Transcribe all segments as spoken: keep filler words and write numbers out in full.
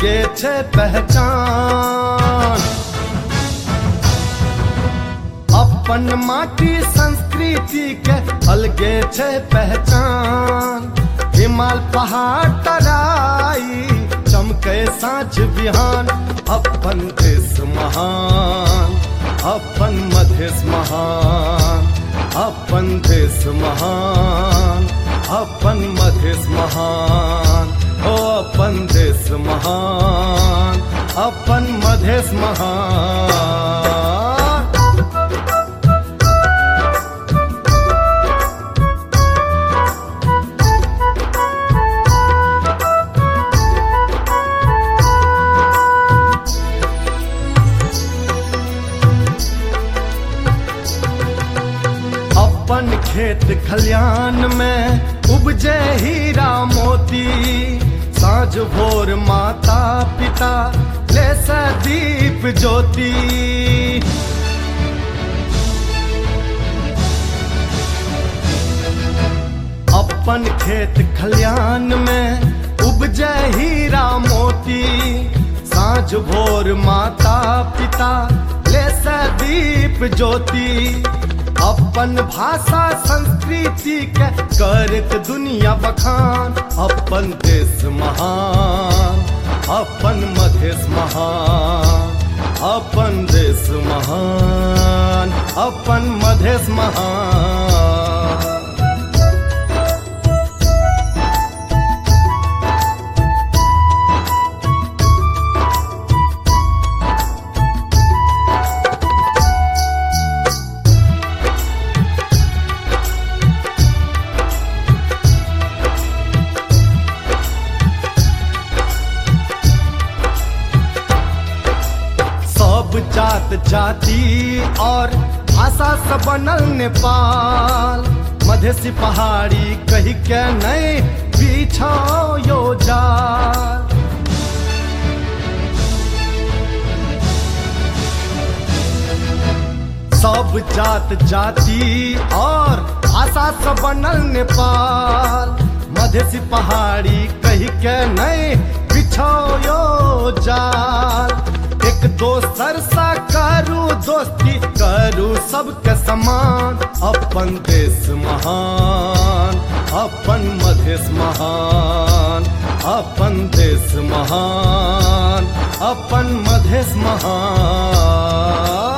अलगे छे पहचान। अपन माटी संस्कृति के अलगे छे पहचान। हिमाल पहाड़ तराई चमके साँझ बिहान। अपन देश महान, अपन मधेश महान, अपन देश महान, अपन मधेश महान, ओ अपन देश महान, अपन मधेश महान। अपन खेत खलियान में उपजे हीरा मोती। साँझ भोर माता पिता ले से दीप ज्योति। अपन खेत खलियान में उपजे हीरा मोती। साँझ भोर माता पिता ले से दीप ज्योति। अपन भाषा संस्कृति के करत दुनिया बखान। अपन देश महान, अपन मधेश महान, अपन देश महान, अपन मधेश महान। जात जाति और भाषा से बनल नेपाल। मधेसी पहाड़ी कही के नहीं बिछाओ यो जाल। सब जात जाति और भाषा से बनल नेपाल। मधेसी पहाड़ी कही के नहीं बिछाओ यो जाल। एक दोसर सा करू दोस्ती करू सबके समान। अपन देश महान, अपन मधेश महान, अपन देश महान, अपन मधेश महान।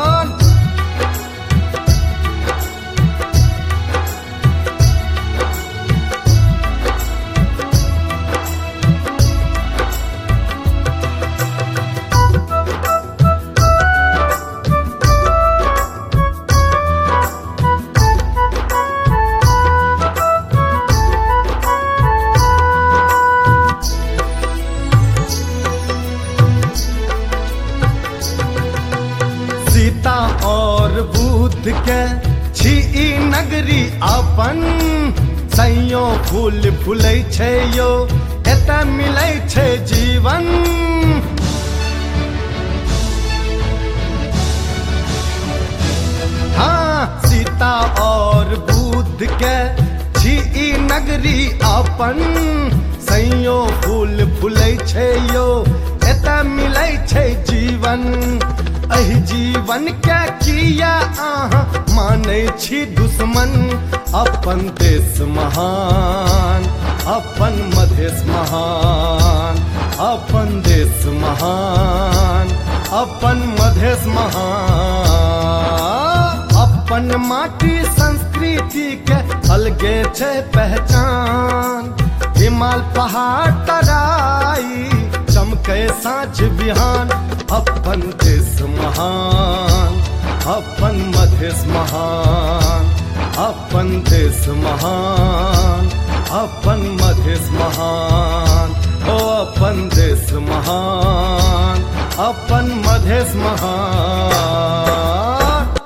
सीता और बुद्ध के छी नगरी अपन। सैयो फूल फूलै छै यो एतऽ मिलै छै जीवन। हाँ, सीता और बुद्ध के छी नगरी अपन। सैयो फूल फूलै छै यो एतऽ मिलै छै जीवन। एहि जीवन के किया अहाँ मानै छी दुश्मन। अपन देश महान, अपन मधेश महान, अपन देश महान, अपन मधेश महान। अपन माटी संस्कृति के अलगे छै पहचान। हिमाल पहाड़ तराई चमके साँझ बिहान। अपन देश महान, अपन मधेश महान, अपन देश महान, अपन मधेश महान, ओ अपन देश महान, अपन मधेश महान।